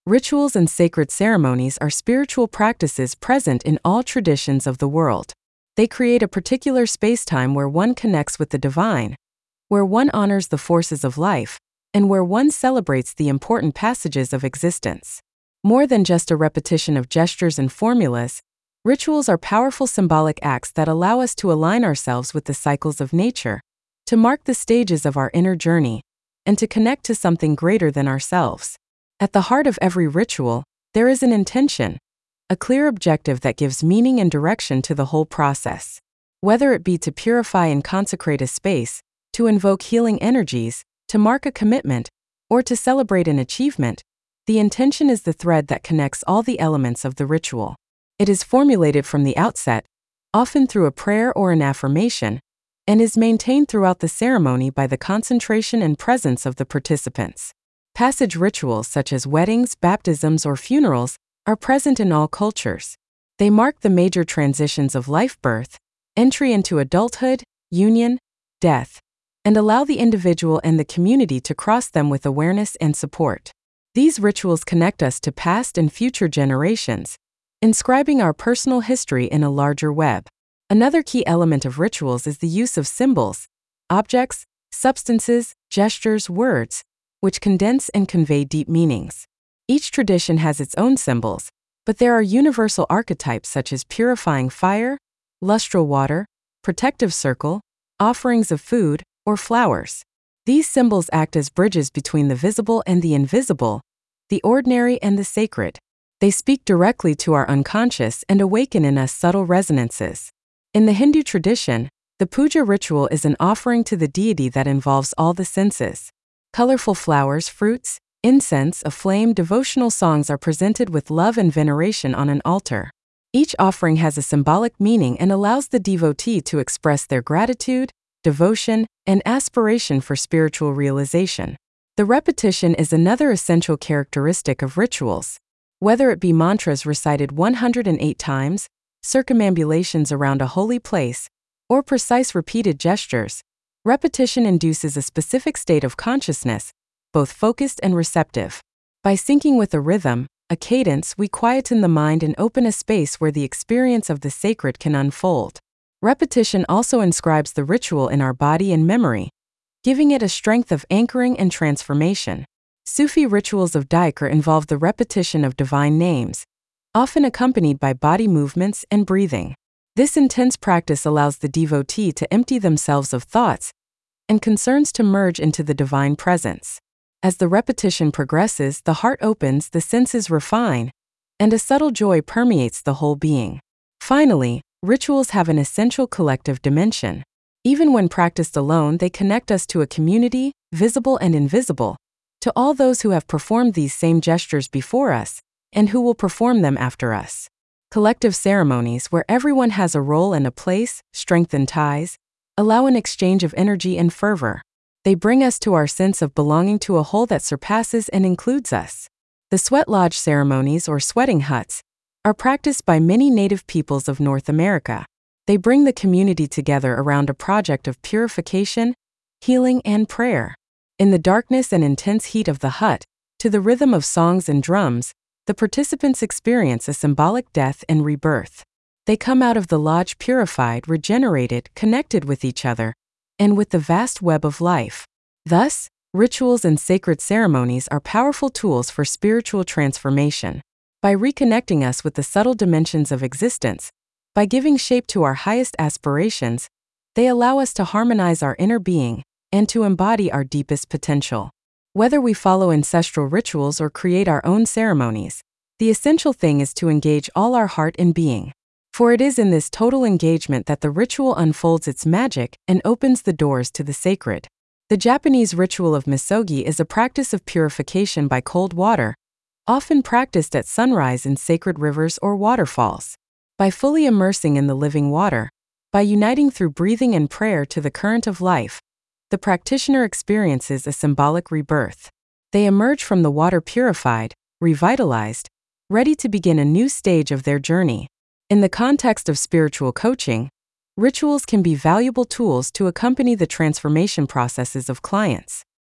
Rituals and sacred ceremonies are spiritual practices present in all traditions of the world. They create a particular space-time where one connects with the divine, where one honors the forces of life, and where one celebrates the important passages of existence. More than just a repetition of gestures and formulas, rituals are powerful symbolic acts that allow us to align ourselves with the cycles of nature, to mark the stages of our inner journey, and to connect to something greater than ourselves. At the heart of every ritual, there is an intention, a clear objective that gives meaning and direction to the whole process. Whether it be to purify and consecrate a space, to invoke healing energies, to mark a commitment, or to celebrate an achievement, the intention is the thread that connects all the elements of the ritual. It is formulated from the outset, often through a prayer or an affirmation, and is maintained throughout the ceremony by the concentration and presence of the participants. Passage rituals such as weddings, baptisms, or funerals are present in all cultures. They mark the major transitions of life: birth, entry into adulthood, union, death, and allow the individual and the community to cross them with awareness and support. These rituals connect us to past and future generations, inscribing our personal history in a larger web. Another key element of rituals is the use of symbols, objects, substances, gestures, words, which condense and convey deep meanings. Each tradition has its own symbols, but there are universal archetypes such as purifying fire, lustral water, protective circle, offerings of food, or flowers. These symbols act as bridges between the visible and the invisible, the ordinary and the sacred. They speak directly to our unconscious and awaken in us subtle resonances. In the Hindu tradition, the puja ritual is an offering to the deity that involves all the senses. Colorful flowers, fruits, incense, a flame, devotional songs are presented with love and veneration on an altar. Each offering has a symbolic meaning and allows the devotee to express their gratitude, devotion, and aspiration for spiritual realization. The repetition is another essential characteristic of rituals. Whether it be mantras recited 108 times, circumambulations around a holy place, or precise repeated gestures, repetition induces a specific state of consciousness, both focused and receptive. By syncing with a rhythm, a cadence, we quieten the mind and open a space where the experience of the sacred can unfold. Repetition also inscribes the ritual in our body and memory, giving it a strength of anchoring and transformation. Sufi rituals of dhikr involve the repetition of divine names, often accompanied by body movements and breathing. This intense practice allows the devotee to empty themselves of thoughts and concerns to merge into the divine presence. As the repetition progresses, the heart opens, the senses refine, and a subtle joy permeates the whole being. Finally, rituals have an essential collective dimension. Even when practiced alone, they connect us to a community, visible and invisible, to all those who have performed these same gestures before us and who will perform them after us. Collective ceremonies, where everyone has a role and a place, strengthen ties, allow an exchange of energy and fervor. They bring us to our sense of belonging to a whole that surpasses and includes us. The sweat lodge ceremonies, or sweating huts, are practiced by many native peoples of North America. They bring the community together around a project of purification, healing, and prayer. In the darkness and intense heat of the hut, to the rhythm of songs and drums, the participants experience a symbolic death and rebirth. They come out of the lodge purified, regenerated, connected with each other, and with the vast web of life. Thus, rituals and sacred ceremonies are powerful tools for spiritual transformation. By reconnecting us with the subtle dimensions of existence, by giving shape to our highest aspirations, they allow us to harmonize our inner being and to embody our deepest potential. Whether we follow ancestral rituals or create our own ceremonies, the essential thing is to engage all our heart and being. For it is in this total engagement that the ritual unfolds its magic and opens the doors to the sacred. The Japanese ritual of misogi is a practice of purification by cold water, often practiced at sunrise in sacred rivers or waterfalls. By fully immersing in the living water, by uniting through breathing and prayer to the current of life, the practitioner experiences a symbolic rebirth. They emerge from the water purified, revitalized, ready to begin a new stage of their journey. In the context of spiritual coaching, rituals can be valuable tools to accompany the transformation processes of clients.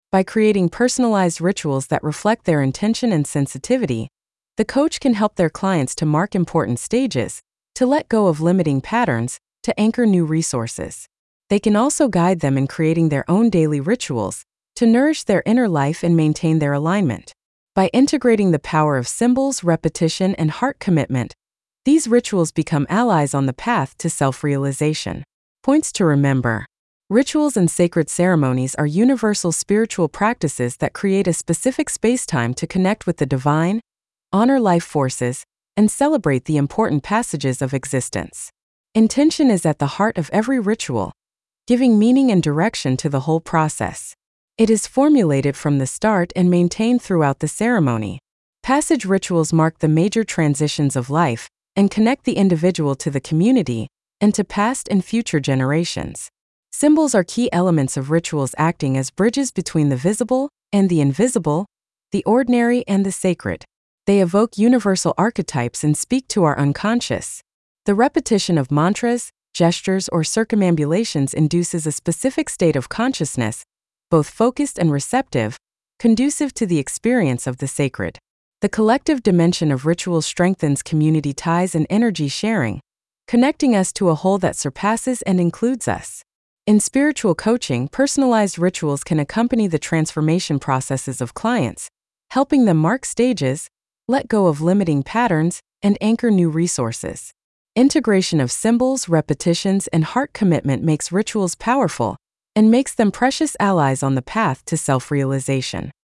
By creating personalized rituals that reflect their intention and sensitivity, the coach can help their clients to mark important stages, to let go of limiting patterns, to anchor new resources. They can also guide them in creating their own daily rituals to nourish their inner life and maintain their alignment. By integrating the power of symbols, repetition, and heart commitment, these rituals become allies on the path to self-realization. Points to remember. Rituals and sacred ceremonies are universal spiritual practices that create a specific space-time to connect with the divine, honor life forces, and celebrate the important passages of existence. Intention is at the heart of every ritual, giving meaning and direction to the whole process. It is formulated from the start and maintained throughout the ceremony. Passage rituals mark the major transitions of life and connect the individual to the community and to past and future generations. Symbols are key elements of rituals, acting as bridges between the visible and the invisible, the ordinary and the sacred. They evoke universal archetypes and speak to our unconscious. The repetition of mantras, gestures, or circumambulations induces a specific state of consciousness, both focused and receptive, conducive to the experience of the sacred. The collective dimension of rituals strengthens community ties and energy sharing, connecting us to a whole that surpasses and includes us. In spiritual coaching, personalized rituals can accompany the transformation processes of clients, helping them mark stages, let go of limiting patterns, and anchor new resources. Integration of symbols, repetitions, and heart commitment makes rituals powerful and makes them precious allies on the path to self-realization.